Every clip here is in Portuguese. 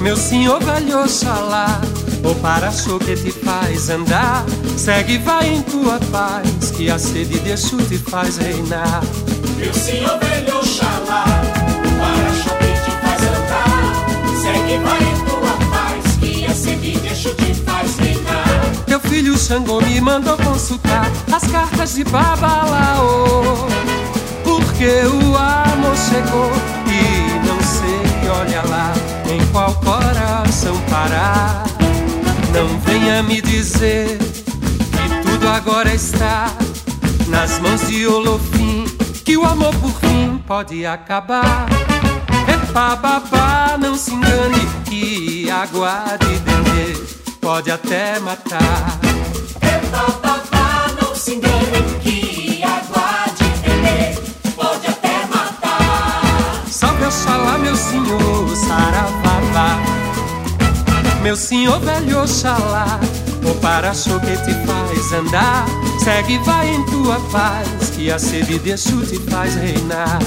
Meu senhor velho Oxalá, o para-choque te faz andar. Segue, vai em tua paz, que a sede de Exu te faz reinar. Meu senhor velho Oxalá, o para-choque te faz andar. Segue, vai em tua paz, que a sede de Exu te faz reinar. Teu filho Xangô me mandou consultar as cartas de Babalaô, porque o amor chegou e não sei, olha lá, em qual coração parar. Não venha me dizer que tudo agora está nas mãos de Olofim, que o amor por fim pode acabar. Epa babá, não se engane, que água de dendê pode até matar. Epa babá, não se engane, que água de dendê pode até matar. Salve Oxalá, meu senhor Saravavá. Meu senhor velho Oxalá, o para-choque te faz andar. Segue, vai em tua paz, que a sede de Exu te faz reinar.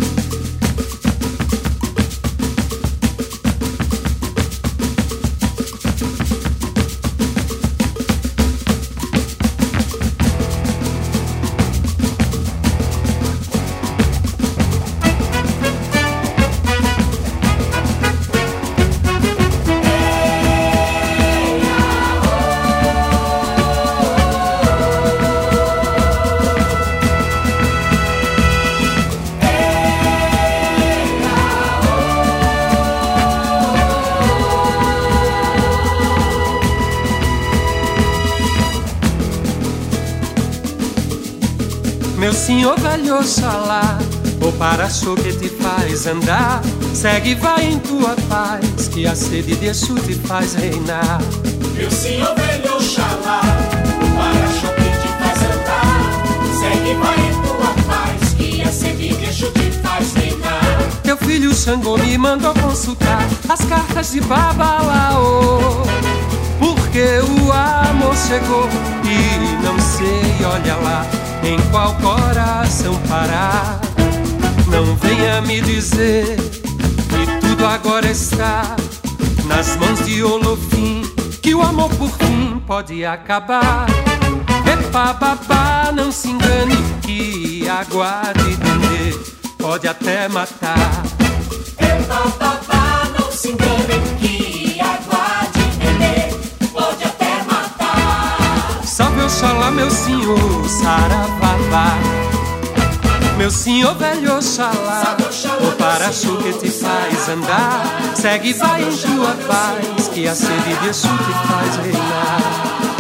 Meu senhor velho Oxalá, o para-choque te faz andar. Segue, vai em tua paz, que a sede de Exu te faz reinar. Meu senhor velho Oxalá, o para-choque te faz andar. Segue, vai em tua paz, que a sede de Exu te faz reinar. Teu filho Xangô me mandou consultar as cartas de Babalaô, porque o amor chegou e não sei, olha lá, em qual coração parar. Não venha me dizer que tudo agora está nas mãos de Olofim, que o amor por fim pode acabar. Epa babá, não se engane, que água de dendê pode até matar. Epa babá, não se engane, que água de dendê pode até matar. Salve Oxalá, meu senhor Saravavá. Meu senhor velho Oxalá, o para-choque te faz andar. Segue, vai em tua paz, que a sede de Exu te faz reinar.